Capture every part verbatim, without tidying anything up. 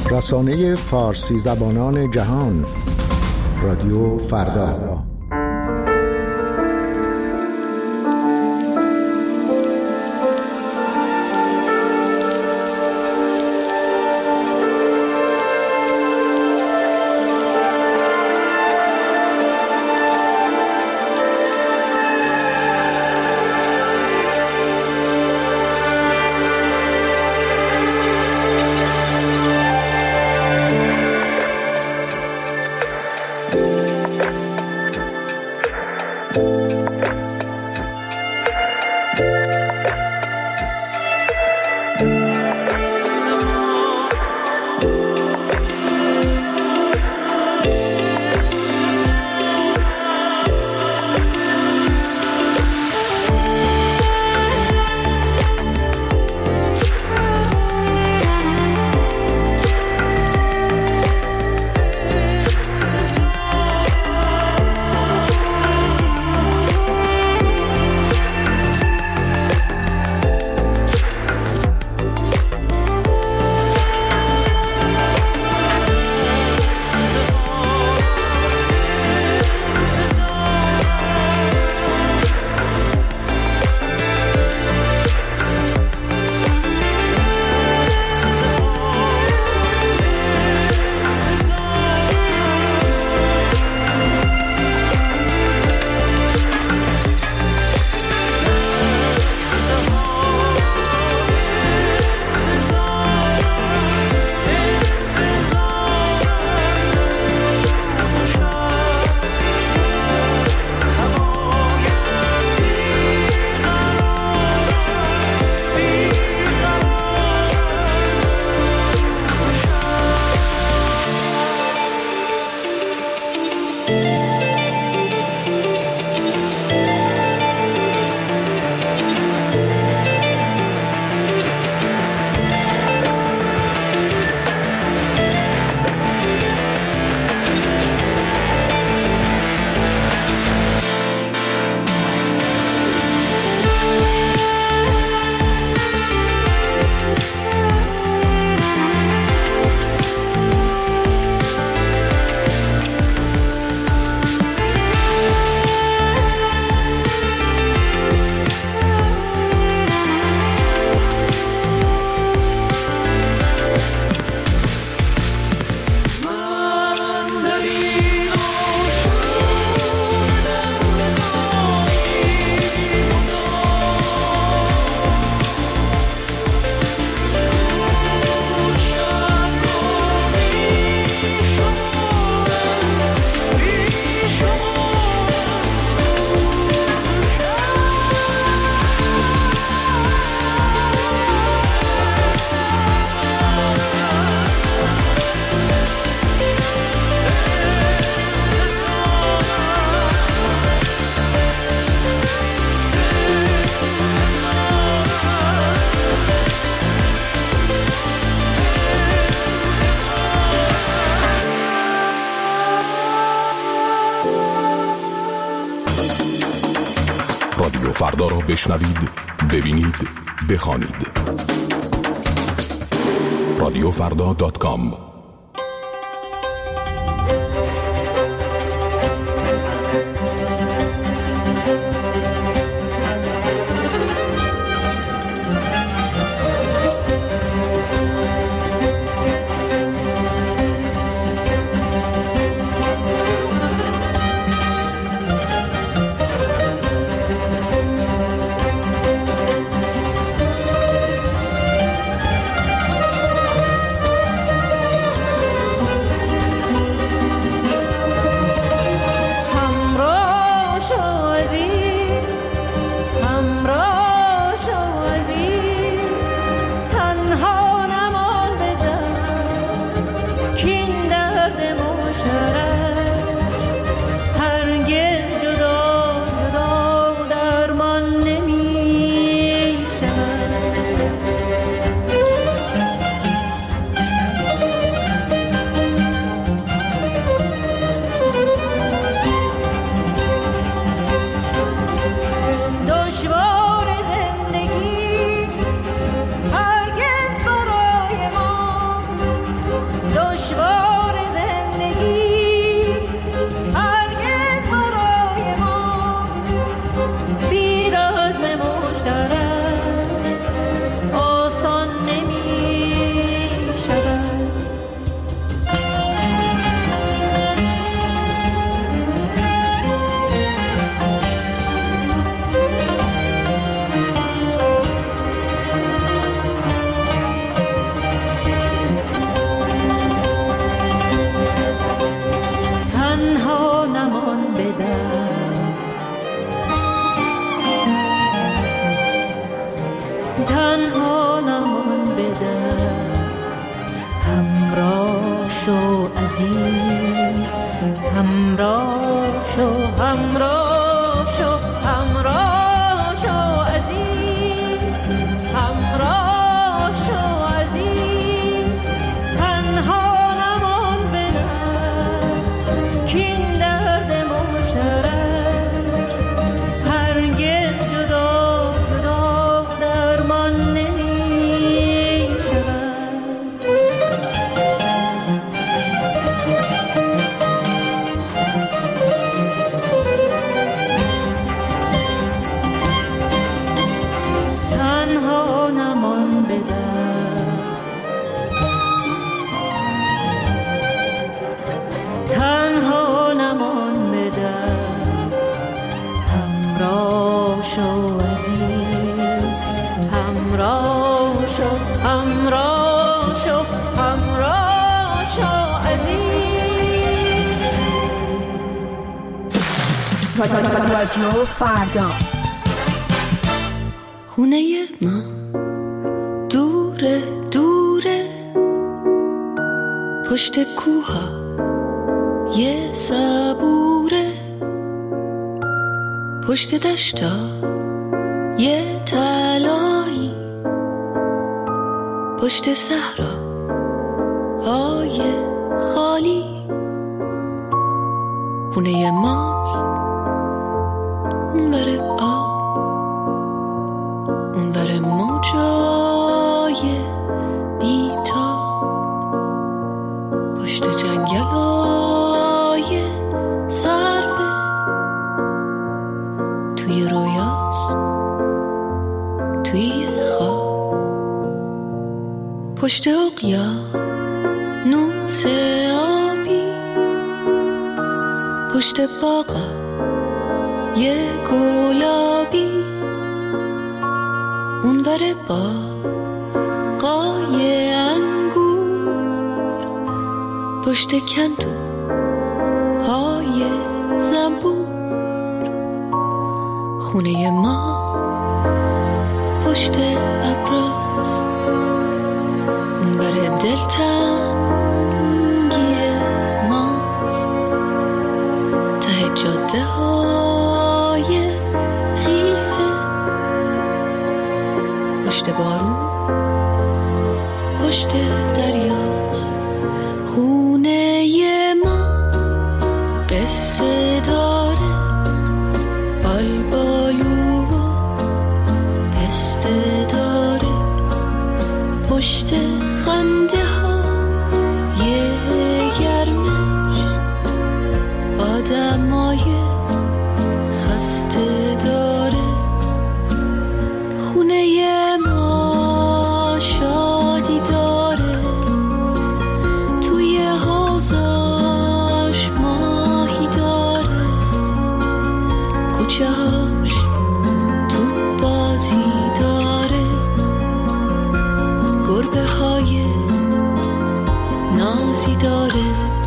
رسانه فارسی زبانان جهان، رادیو فردا. رادیو فردا را بشنوید، ببینید، بخوانید. رادیو فردا دات کام. عزیز همراه شو همراه شو همراه شو عزیز همراه شو عزیز تنها نمان بنم کین درد مشترک هرگز جدا جدا درمان نمی شود. تنها نمان بدم تنها نمان بدم همراه شو عزیز همراه شو همراه شو همراه شو عزیز. رادیو فردا. خونه ما دوره دوره پشت کوها یه صبوره پشت دشتا یه تلایی پشت صحرا های خالی خونه ماست اون بره آب اون بره موجای بیتا پشت جنگل های صرفه توی رویاست توی خواب پشت اقیانوس آبی پشت باغا یه گلابی اون ور باغای انگور پشت کندو های زنبور خونه ما پشت ابراز اون ور دلتنگی ماست ته جاده های خیسه پشت بارون پشت دریاست خونه ما قصه داره آلبالو و پسته داره پشت خنده ها یه گرمش آدمای خسته داره خونه ما شادی داره توی حوضاش ماهی داره کوچه هاش تو بازی داره گربه های نازی داره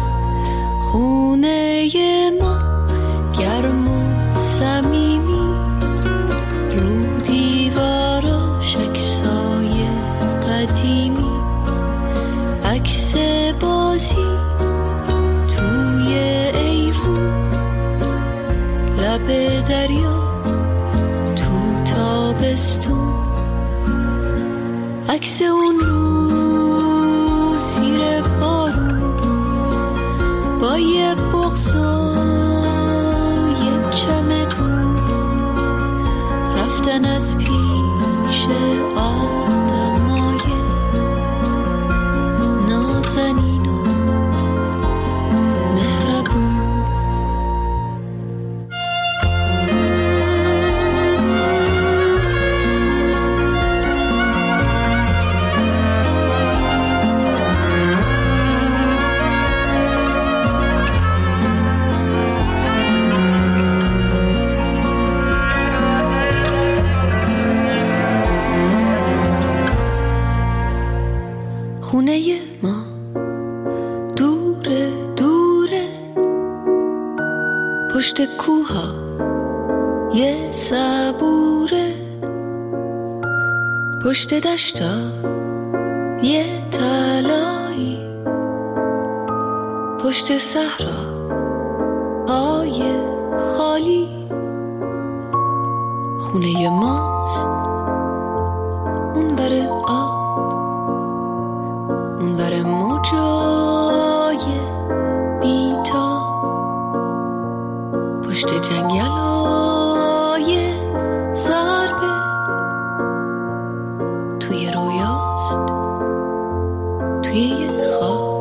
خونه ما گرم و صمیمی رو دیواراش عکسای قدیمی عکس بازی توی ایوون لب دریا تو تابستون عکس اون رو زیر بارون با یه بغض و یه چمدون رفتن از پیش آدمای نازنین و مهربون. خونه ما دوره دوره پشت کوها یه صبوره پشت دشتا یه تلایی پشت صحرا های خالی خونه ماست، اون بر آب، اون بر موجای بیتا، پشت جنگلای ضربه توی رویاست، توی یه خواب.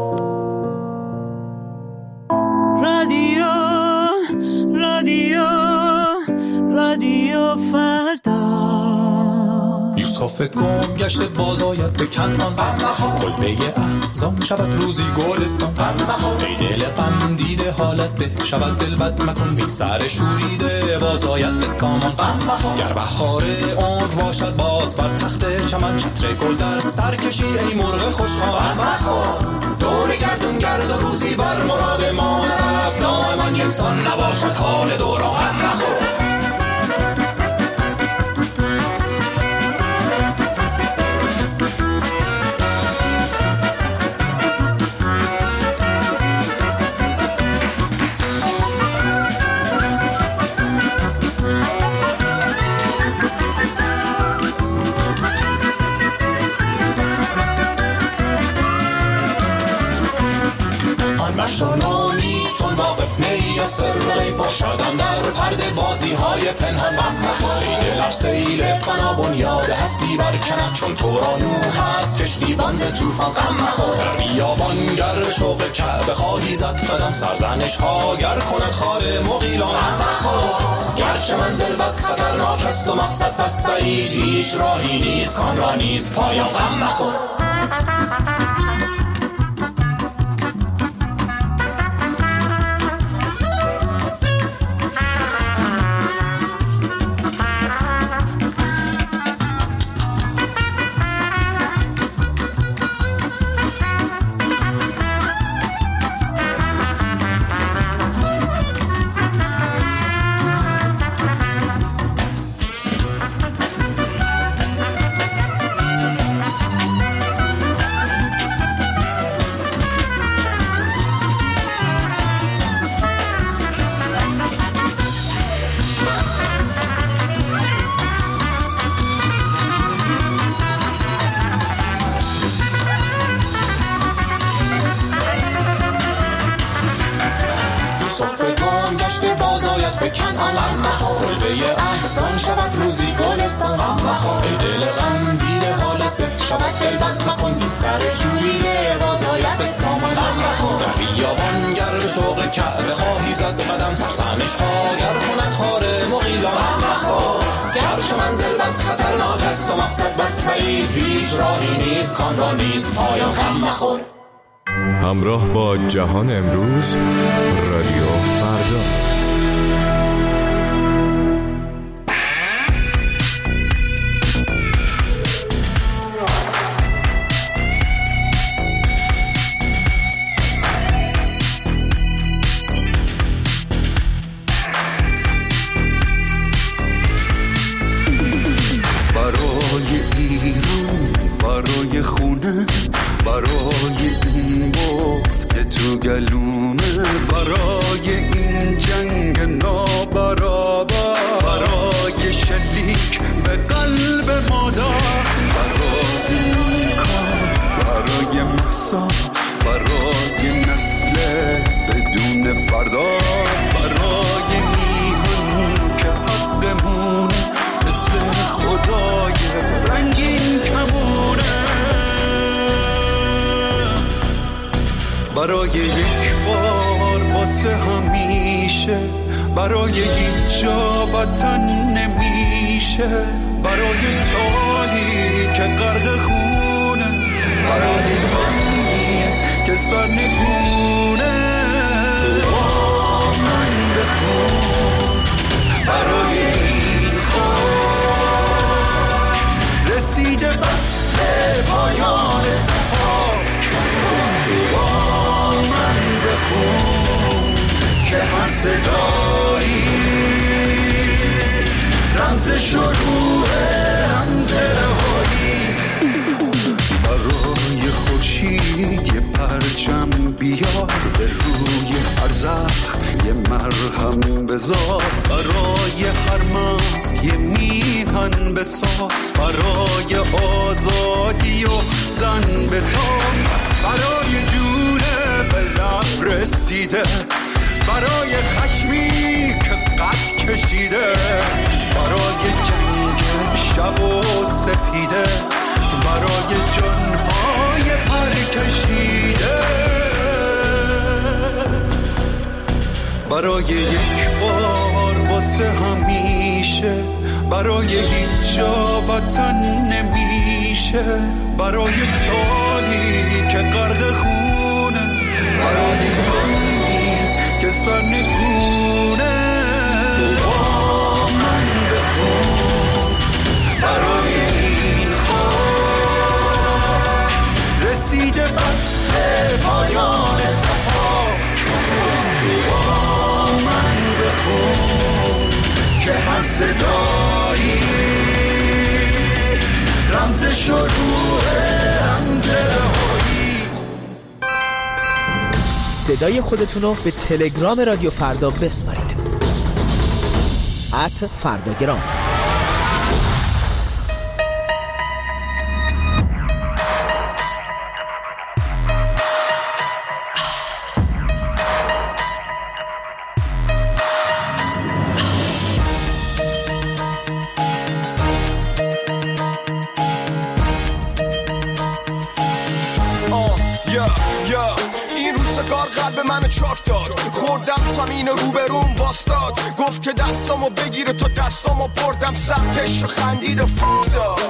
رادیو رادیو رادیو فردا. یوسف گم گشته بازاید به کنان، کلبه احزان شود روزی گلستان. ای دل غم دیده حالت به شود دل بد مکن، بی سر شوریده بازاید به سامان. گر بهار عمر باشد باز بر تخت چمن، چتر گل در سر کشی ای مرغ خوشخوان. دور گردون گرد و روزی بر مراد ما نرفت، دائما یکسان نباشد حال دوران. غم نخور مشونونی چون واقف نی سرری باشدم در پرده بازی های پنهان. این لب سیل فنا بنیاد هستی برکند، چون تو را نوح هست کشتی بانز توفان. غم نخور در بیابان گر شوق کعبه خواهی زد قدم، سرزنش ها گر کند خار مغیلان. غم نخور گرچه منزل بس خطرناک است و مقصد بس بعید، هیچ راهی نیست کان را نیست پایان. غم نخور به کنعان. کلبه احزان شود روزی گلستان. ای دل غم دیده حالت به شود دل بد مکن، این سر شوریده بازاید به سامان. در بیابان گر شوق کعبه خواهی زد قدم، سرزنش ها گر کند خار مغیلان. گرچه منزل بس خطرناک است و مقصد بس بعید، هیچ راهی نیست کان را نیست پایان. غم نخور. همراه با جهان امروز، رادیو فردا. برای یک بار واسه همیشه، برای هیچ جا وطن نمیشه، برای سالی که غرق خونه، برای زمین که سر نگونه، تو با من بخون برای این خاک رسیده فصل پایان سپاک. تو با من بخون که هر صدایی رمز شروع رمز رهایی. برای خورشید یه پرچم بیار به رو تا برای جون به لب رسیده، برای خشمی که قد کشیده، برای جنگ شب و سپیده، برای جنهای پر کشیده، برای یک بار واسه همیشه، برای هیچ جا وطن نمیشه، برای سالی که غرق خونه، برای ظلمی که سرنگونه، تو با من بخون برای این خاک رسیده فصل پایان سحاک، تو با من بخون که هر صدایی رمز شروع رمز رهایی. صدای خودتون رو به تلگرام رادیو فردا بسپارید. ات فرداگرام. قلب منو چاک داد، خوردم زمین رو به روم واستاد، گفت که دستامو بگیره تو دستامو بردم سمتش و خندید و فک داد.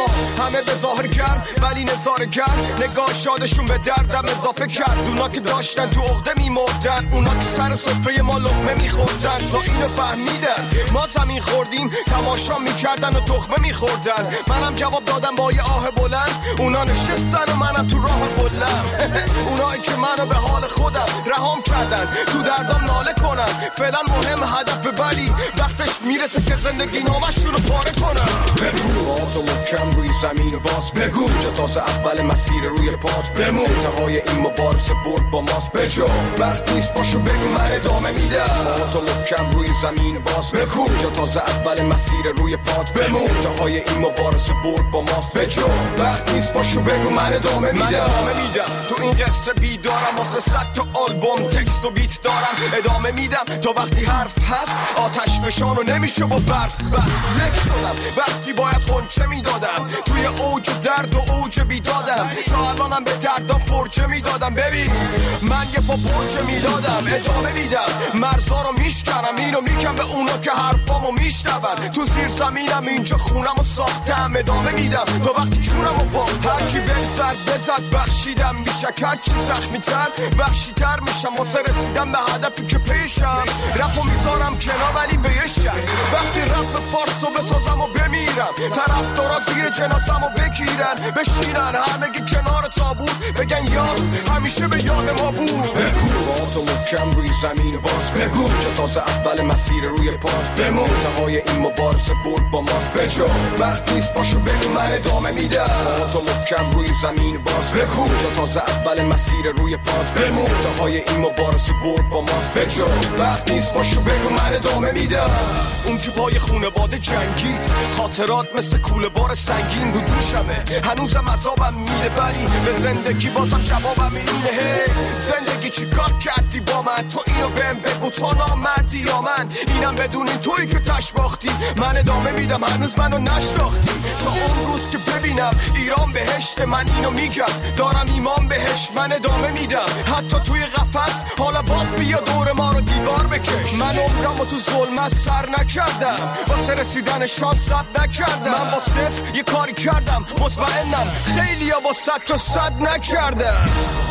همه به ظاهر گرم ولی نظاره گرم، نگاه شادشون به دردم اضافه کرد. اونا که داشتن تو عقده میمردن، اونا که سر سفره ما لقمه میخوردن، تا اینو فهمیدن ما زمین خوردیم تماشا میکردن و تخمه میخوردن. منم جواب دادم با یه آه بلند، اونا نشستن و منم تو راه بلند. اونایی که منو به حال خودم رهام کردن، تو دردم ناله کنن، فعلا مهم هدف ولی وقتش میرسه که زندگی نامشون رو پاره کنن. بگو تو محکم روی زمین باز بگو، جا تازه اول مسیر روی پات بمون، انتهای این مبارزه برد با ماست بجو، وقت نیست باشو بگو من ادامه میدم. تو محکم روی زمین باز بگو، جا تازه اول مسیر روی پات بمون، انتهای این مبارزه برد با ماست بجو، وقت نیست باشو بگو من ادامه میدم. من ادامه میدم تو این قصه بیدارم، واسه صد تا آلبوم تکست و بیت دارم، ادامه میدم تا وقتی حرف هست آتش فشانو نمیشه با برف بس. یک شدم وقتی باید خونچه میدادم، توی اوج درد و اوج بیدادم، تا الانم به دردم فرچه میدادم. ببین من یه پا پرچه میدادم، ادامه میدم مرزا رو میشکنم، اینو میگم به اونا که حرفامو میشنون. تو زیر زمینم اینجا خونمو ساختم، ادامه میدم تا وقتی چونمو باختم. هرکی بزد بزد بخشیدم، بیشک هرکی زخمی تر بخشی تر میشم، واسه رسیدم به هدفی که پیشم. رپو میذارم کنار ولی به یه شک، وقتی رپ فارسو بسازم و بمیرم، طرف دارا زیر جنازم و بگیرن بشینن همگی کنار تابوت، بگن یاس همیشه به یاد ما بود. بگو تو محکم روی زمین باز بگو، جا تازه اول مسیر روی پات بمون، انتهای این مبارزه برد با ماست بجو، وقت نیست باشو بگو من ادامه میدم. تو محکم روی زمین باز بگو، جا تازه اول مسیر روی پات بمون، انتهای این مبارزه برد با ماست بجو، وقت نیست باشو بگو من ادامه میدم. اون که پای خونواده جنگید، خاطرات مثل کوله بار سنگین رو دوشمه، هنوزم عذابم میده ولی به زندگی بازم جوابم اینه. هی زندگی چی کار کردی با من، تو اینو بهم بگو تو نامردی یا من، اینم بدونی تویی که تش باختی، من ادامه میدم هنوز منو نشناختی. تا اون روز که ببینم ایران بهشت، من اینو میگم دارم ایمان بهش، من ادامه میدم حتی توی قفس، حالا باز بیا دور ما رو دیوار بکش. من عمرمو تو ظلمت سر نکردم، واسه رسیدن شانس صد نکردم، من با صفر یه کاری کردم، مطمئنم خیلی ها با صد تا صد نکردم.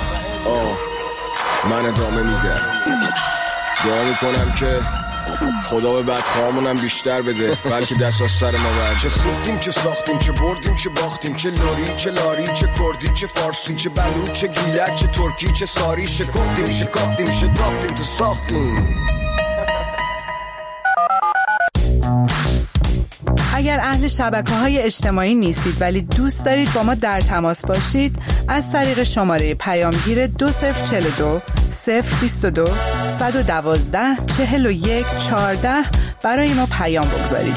آه من ادامه میدم، دعا میکنم که خدا به بدخواهمونم بیشتر بده، بلکه دست از سر ما برد. چه سوختیم چه ساختیم، چه بردیم چه باختیم، چه لوری چه لاری، چه کردی چه فارسی، چه بلوچ چه گیلک، چه ترکی چه ساری، شکفتیم شکافتیم شتافتیم تو ساختیم. اگر اهل شبکه‌های اجتماعی نیستید ولی دوست دارید با ما در تماس باشید، از طریق شماره پیامگیر دو صفر چهل و دو صفر بیست و دو صد و دوازده چهل و یک چهارده برای ما پیام بگذارید.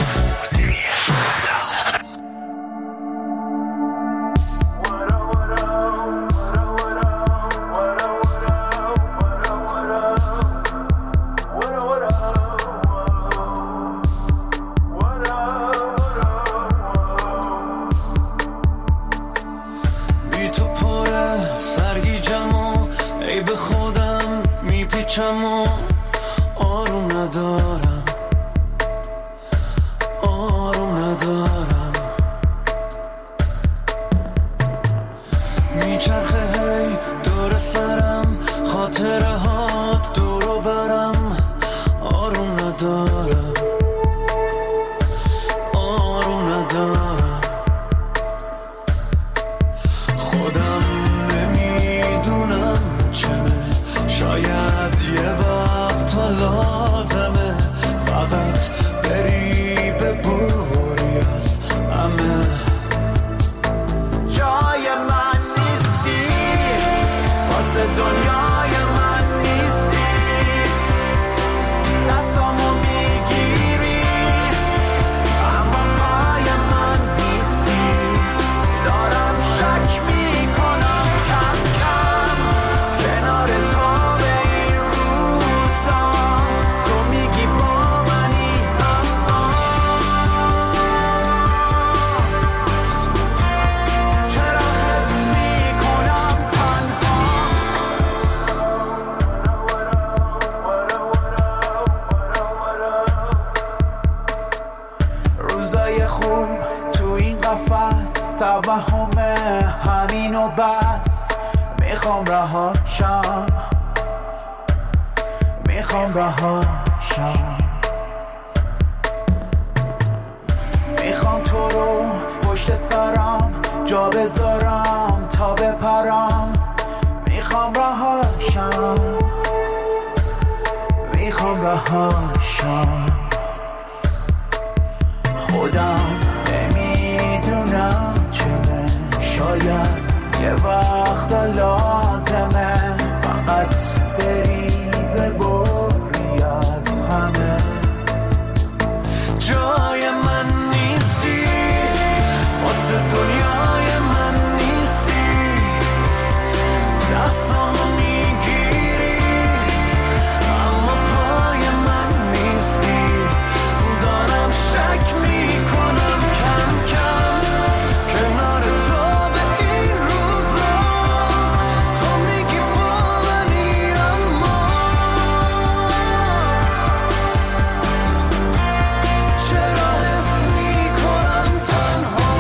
میپیچم و آروم ندارم، آروم ندارم. میچرخه هی دور سرم، خاطره هات دورو برم. آروم ندارم، آروم ندارم. خودم نمیدونم چمه، شاید یه وقت ها لازمه فقط بری ببوری از همه. جای من نیستی، واسه دنیای من نیستی. دستامو میگیری اما پای من نیستی. دارم شک میکنم کم کم کنار تو به این روزا. تو میگی با منی اما چرا حس میکنم تنها. روزای خوب تو این قفس توهمه، همین و بس. میخوام رهاشم، میخوام رهاشم. میخوام تو رو پشت سرم جا بذارم تا بپرم. میخوام رهاشم، میخوام رهاشم. خودم نمیدونم چمه، شاید یه وقت لازمه فقط بری ببری از همه. جای من نیستی، واسه دنیای من نیستی. دستامو میگیری اما پای من نیستی. دارم شک میکنم کم کم کنار تو به این روزا. تو میگی با منی اما چرا حس میکنم تنها.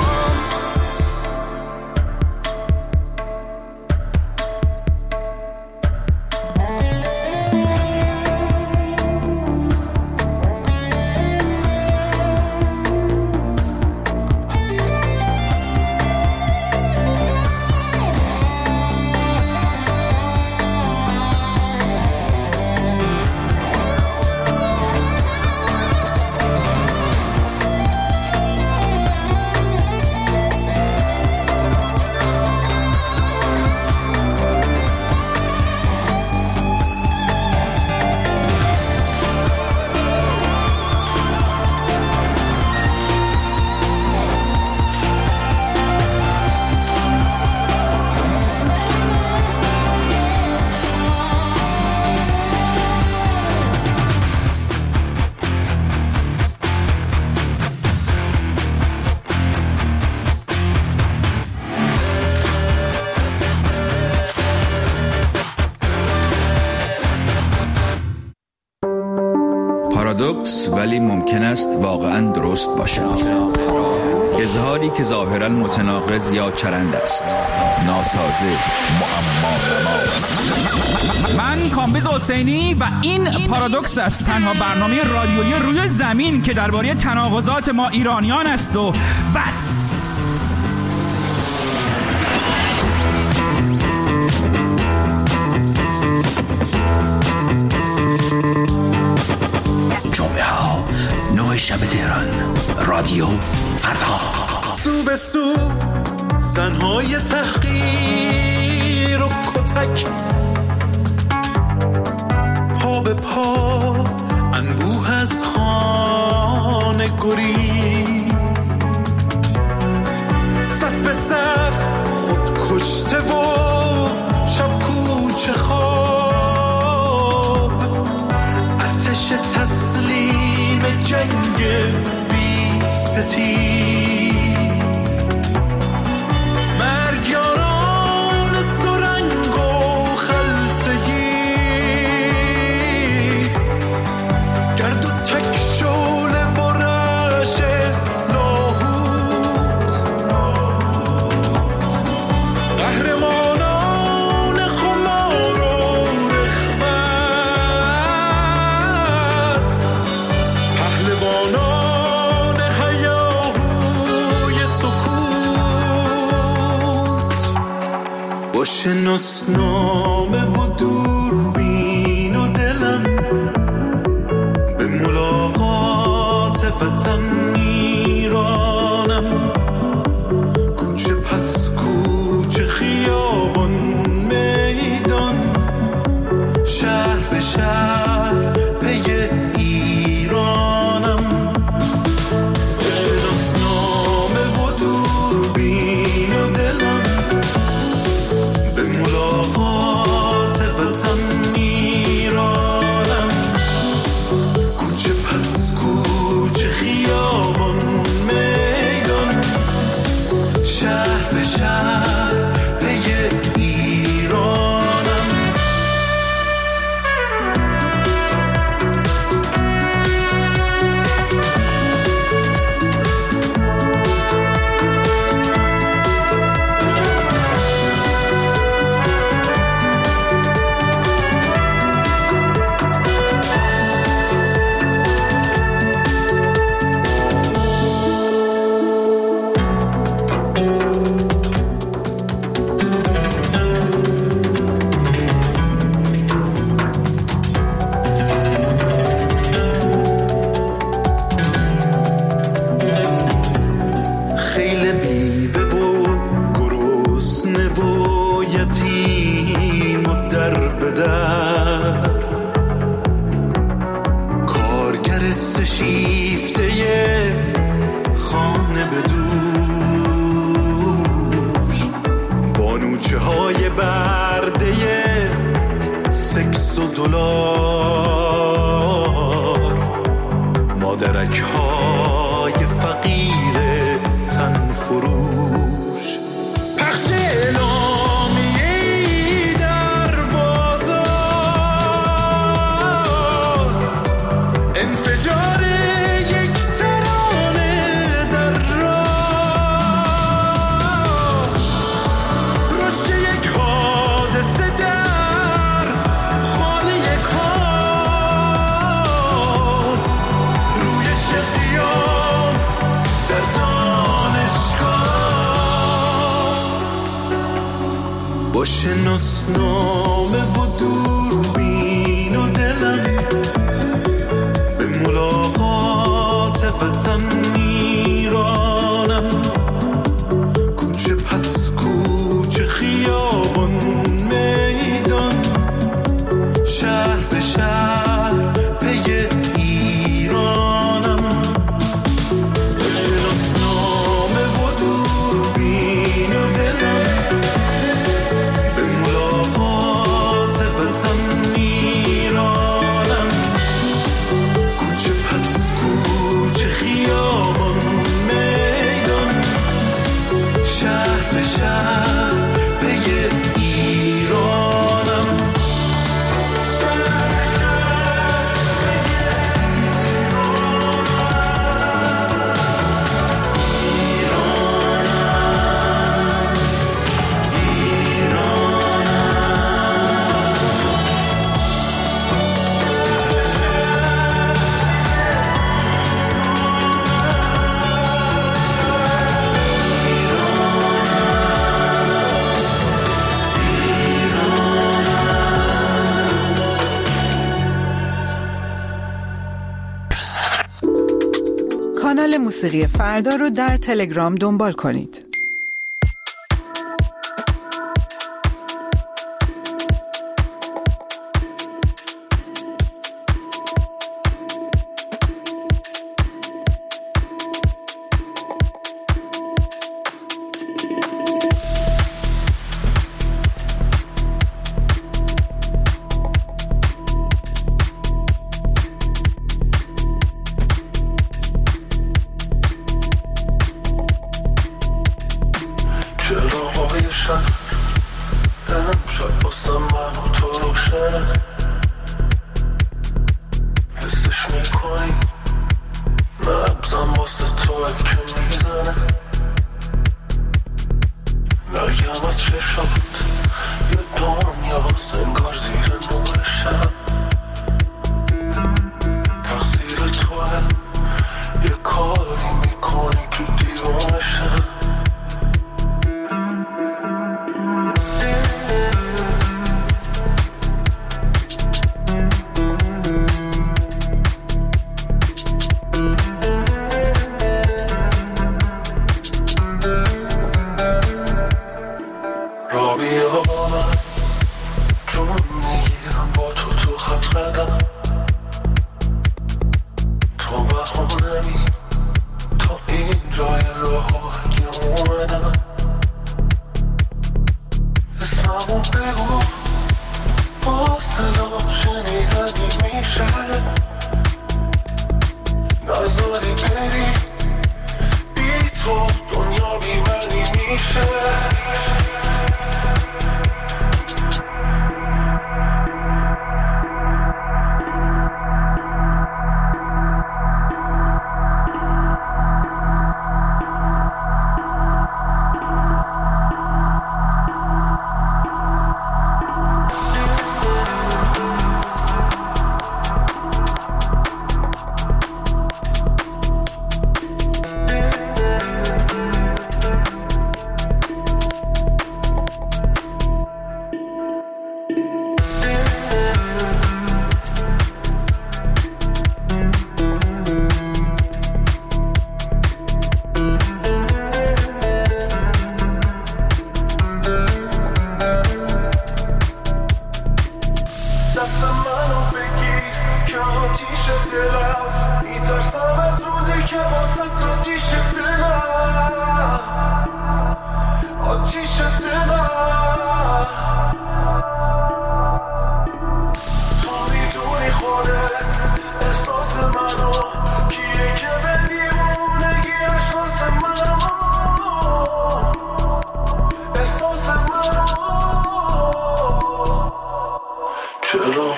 پارادوکس ولی ممکن است واقعا درست باشد. اظهاری که ظاهرا متناقض یا چرند است، ناسازه، معما. من کامبیز حسینی و این پارادوکس است، تنها برنامه رادیویی روی زمین که درباره تناقضات ما ایرانیان است و بس. جمعه ها نه شب تهران، رادیو فردا. سو به سو زنهای تحقیر و کتک، پا به پا انبوه از خانه گریز، صف به صف خود کشته و شب کوچه خواب، ارتش تسلیم جنگ بی ستیز، مرگیاران سرنگ و خلصگی شناسنامه و دوربین و دلم به ملاقات وطن میرانم. کوچه پس کوچه، خیابان میدان، شهر به شهر پی ایرانم. به شناسنامه و دوربین و دلم به ملاقات وطن میرانم. کوچه پس کوچه، خیابان میدان، شهر به شهر پی ایرانم. خیل بیوه و گرسنه و یتیم و در به در، کارگر سشیفته خانه به دوش، بانوچه های برده سکس و دلار، مادرک های فقیر تن فروش. پخش اعلامیه‌ای در بازار، انفجار یک ترانه در راه، رشد یک حادثه در خانه کار، روی شقیان در با شناسنامه و دوربین و دلم به ملاقات وطن میرانم. کوچه پس کوچه، خیابان میدان، شهر به شهر پی ایرانم. با شناسنامه و دوربین و دلم به ملاقات وطن میرانم. کوچه پس کوچه، خیابان میدان، شهر به شهر پی ایرانم. شهر به شهر پی کانال موسیقی فردا رو در تلگرام دنبال کنید.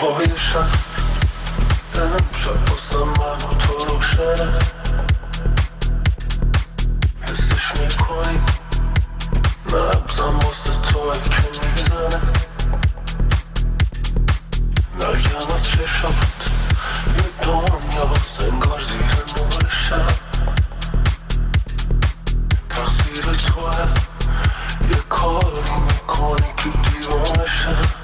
هوای شب امشب بستم من و تو روشنه حسش میکنی نبزم واسه توی که میزنه نگم از چشمت یه دنیا انگار زیر نور شب تقصیر توه یه کاری میکنی که دیوانه شب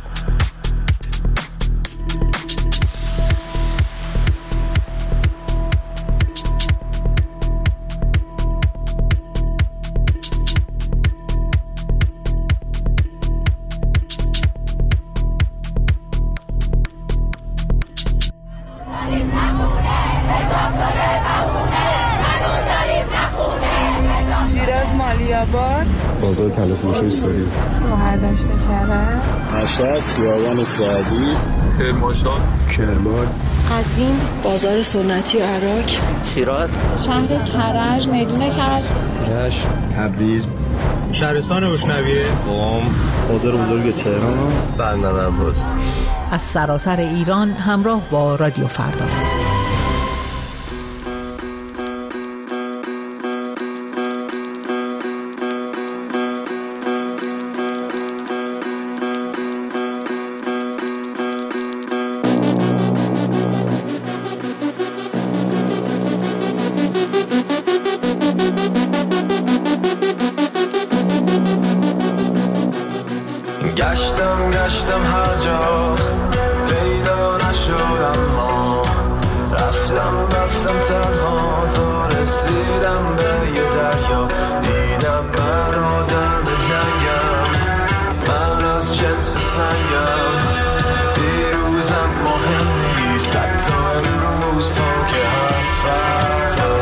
بازار طلا فروشی سوری شوهر داشته کرده مشهد خیابان سعدی کرمانشاه کرمان قزوین بازار سنتی عراق شیراز شهر کرج میدون کرج رشت تبریز شهرستان بوشنویه قم بازار بزرگ تهران بندر عباس از سراسر ایران همراه با رادیو فردا. گشتم گشتم هر جا پیدا نشدم ما رفتم رفتم تنها تا رسیدم به یه دریا دیدم من آدم جنگم من از جنس سنگم دیروزم مهم نیست حتی امروز تا که هست فردا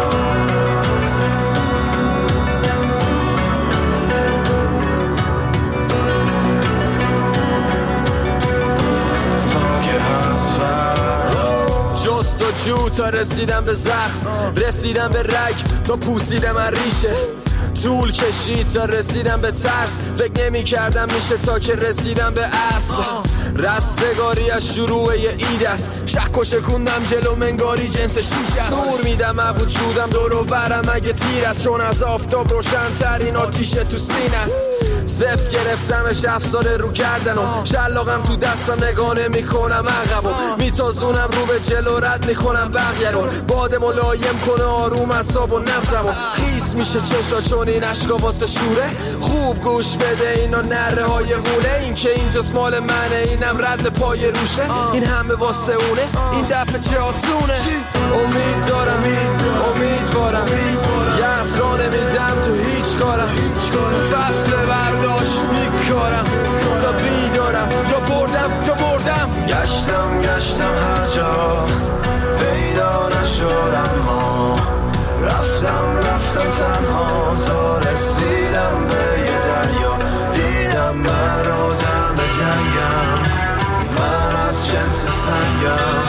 جست و جو تا رسیدم به زخم رسیدم به رگ تا پوسیدم من ریشه طول کشید تا رسیدم به ترس فکر نمی کردم میشه تا که رسیدم به اصل رستگاری از شروع یه اید است شک و شکوندم جلو منگاری جنس شیش است دور میدم ابود شودم دور و برم اگه تیر است چون از آفتاب روشن ترین آتیش تو سین است زف گرفتمش افسار رو کردن و شلاقم تو دستم نگانه میکنم عقب و میتازونم رو به جلو رد میکنم بقیه رو باد ملایم کنه آروم اصاب و نبزم و خیس میشه چشا چون این عشقا واسه شوره خوب گوش بده اینا نره های غوله این که اینجاست مال منه اینم رد پای روشه این همه واسه اونه این دفعه چه آسونه امید دارم امیدوارم یه اسرا نمیدم تو هیچ کارم تو فصل برداشت میکارم تا بیدارم یا بردم یا بردم گشتم گشتم هر جا پیدا نشدم ما رفتم رفتم تنها تا رسیدم به یه دریا دیدم من آدم جنگم من از جنس سنگم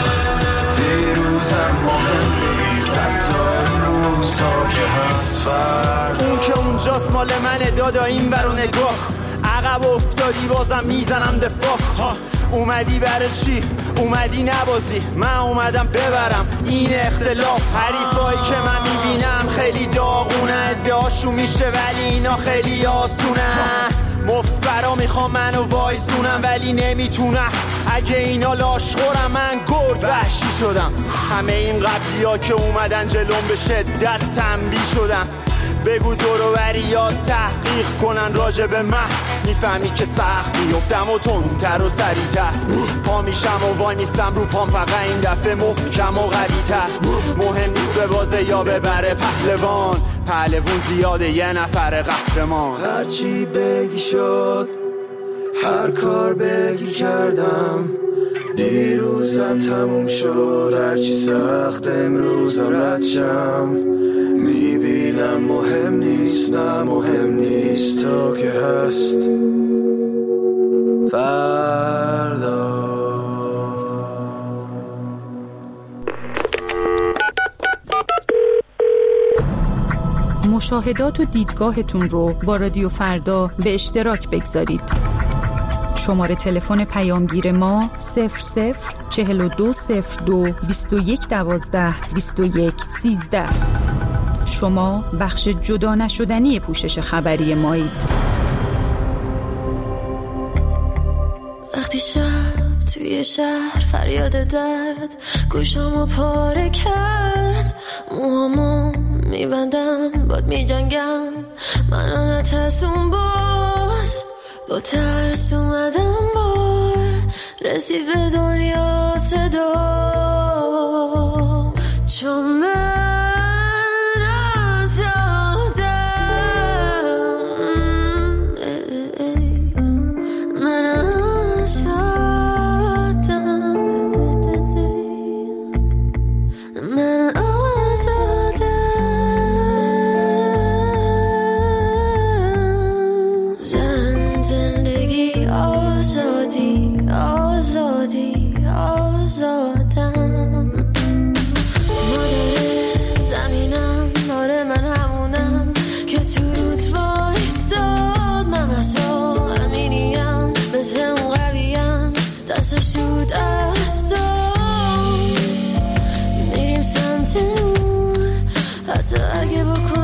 دیروزم مهم نیست حتی امروز تا که هست فردا اون که اونجاست مال منه دادا این برو نگاه عقب افتادی بازم میزنم دفاع ها اومدی برای چی؟ اومدی نبازی من اومدم ببرم این اختلاف حریفایی که من میبینم خیلی داغونه ادعاشون میشه ولی اینا خیلی آسونه مفبرا میخوام منو وایسونم ولی نمیتونم اگه اینا لاشخورم من گرد وحشی شدم همه این قبلی ها که اومدن جلوم به شدت تنبیه شدم بگو دورو بریات تحقیق کنن راجع به من میفهمی که سخت میفتم و تندتر و سریعتر پا میشم و وای میستم رو پام فقط این دفعه محکم و قوی‌تر مهم نیست به بازه یا ببره پهلوان پهلوون زیاده یه نفر قهرمان هرچی بگی شد هر کار بگی کردم دیروزم تموم شد هرچی سخت امروزم رد شم میبینم مهم نیست نه مهم نیست تا که هست فردا مشاهدات و دیدگاهتون رو با رادیو فردا به اشتراک بگذارید. شماره تلفن پیامگیر ما صفر صفر چهل و دو صفر دو بیست و یک دوازده بیست و یک سیزده. شما بخش جدا نشدنی پوشش خبری مایید. وقتی شب توی شهر فریاد درد گوشامو پاره کرد، موهامو میبندم باد میجنگم، منو نترسون باز، با ترس اومدم بار رسید به دنیا صدا، چون من آزادم، من آزادم، من آزادم. زن زندگی آزادی آزادی آزادم. مادر زمینم، آره من همونم که تو رود وایستاد، من مثلا امینیم، مثل اون قویم، دستش تو دستام، میریم سمت نور حتی اگه بکن